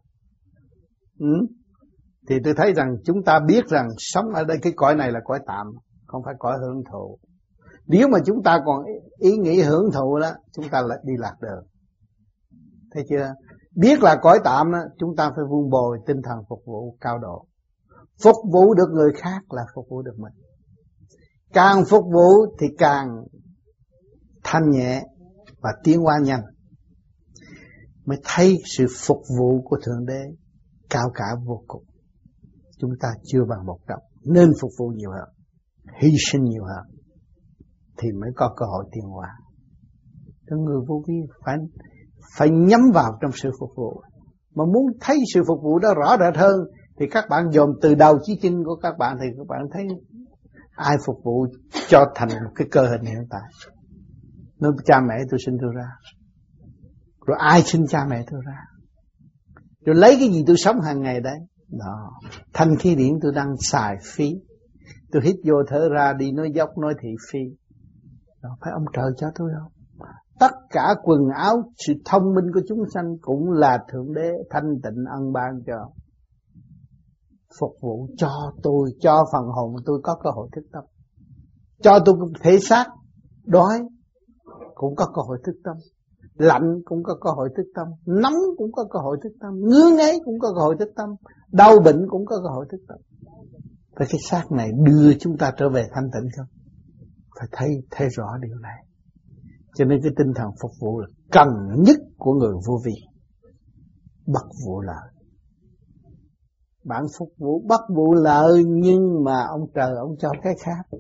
Thì tôi thấy rằng chúng ta biết rằng sống ở đây cái cõi này là cõi tạm, không phải cõi hưởng thụ. Nếu mà chúng ta còn ý nghĩ hưởng thụ đó, chúng ta lại đi lạc đường. Thấy chưa? Biết là cõi tạm đó, chúng ta phải vun bồi tinh thần phục vụ cao độ. Phục vụ được người khác là phục vụ được mình. Càng phục vụ thì càng thanh nhẹ và tiến hóa nhanh. Mới thấy sự phục vụ của Thượng Đế cao cả vô cùng. Chúng ta chưa bằng một đồng, nên phục vụ nhiều hơn, hy sinh nhiều hơn, thì mới có cơ hội tiến hóa. Cho người vô vi phải nhắm vào trong sự phục vụ. Mà muốn thấy sự phục vụ đó rõ rệt hơn thì các bạn dòm từ đầu chí chân của các bạn, thì các bạn thấy ai phục vụ cho thành một cái cơ hình hiện tại. Nếu cha mẹ tôi sinh tôi ra, rồi ai sinh cha mẹ tôi ra, rồi lấy cái gì tôi sống hàng ngày đấy. Đó, thanh khí điển tôi đang xài phí, tôi hít vô thở ra, đi nói dốc nói thị phi. Đó, phải ông trời cho tôi không? Tất cả quần áo, sự thông minh của chúng sanh cũng là Thượng Đế thanh tịnh ân ban cho. Phục vụ cho tôi, cho phần hồn tôi có cơ hội thức tâm, cho tôi thể xác đói cũng có cơ hội thức tâm, lạnh cũng có cơ hội thức tâm, nóng cũng có cơ hội thức tâm, ngứa ngáy cũng có cơ hội thức tâm, đau bệnh cũng có cơ hội thức tâm. Phải cái xác này đưa chúng ta trở về thanh tịnh không? Phải thấy rõ điều này. Cho nên cái tinh thần phục vụ là cần nhất của người vô vi. Bất vụ lợi. Bạn phục vụ bất vụ lợi, nhưng mà ông trời ông cho cái khác.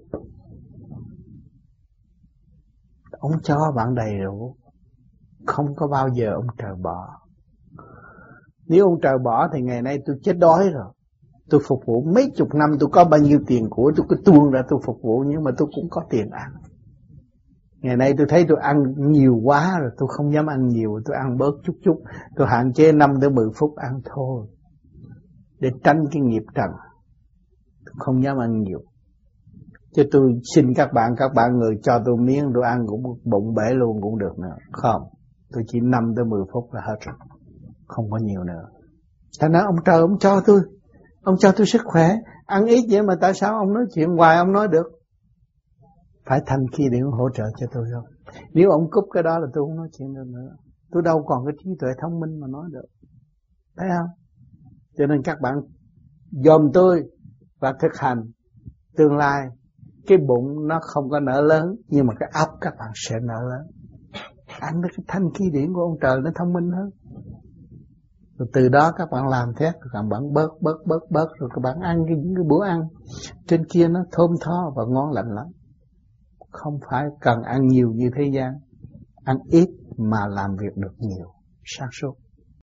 Ông cho bạn đầy đủ, không có bao giờ ông trời bỏ. Nếu ông trời bỏ thì ngày nay tôi chết đói rồi. Tôi phục vụ mấy chục năm, tôi có bao nhiêu tiền của tôi cứ tuôn ra tôi phục vụ, nhưng mà tôi cũng có tiền ăn. Ngày nay tôi thấy tôi ăn nhiều quá rồi, tôi không dám ăn nhiều, tôi ăn bớt chút, tôi hạn chế 5 tới 10 phút ăn thôi, để tránh cái nghiệp trần. Tôi không dám ăn nhiều. Chứ tôi xin các bạn người cho tôi miếng tôi ăn cũng bụng bể luôn cũng được nữa. Không, tôi chỉ 5 tới 10 phút là hết rồi, không có nhiều nữa. Thành ra ông trời ông cho tôi sức khỏe, ăn ít vậy mà tại sao ông nói chuyện hoài ông nói được? Phải thanh khí điển hỗ trợ cho tôi không? Nếu ông cúp cái đó là tôi không nói chuyện được nữa. Tôi đâu còn cái trí tuệ thông minh mà nói được. Thấy không? Cho nên các bạn dòm tôi và thực hành, tương lai cái bụng nó không có nở lớn, nhưng mà cái óc các bạn sẽ nở lớn. Ăn được cái thanh khí điển của ông trời nó thông minh hơn. Rồi từ đó các bạn làm thế, các bạn bớt rồi các bạn ăn những cái bữa ăn trên kia nó thơm tho và ngon lành lắm. Không phải cần ăn nhiều như thế gian, ăn ít mà làm việc được nhiều, sáng suốt.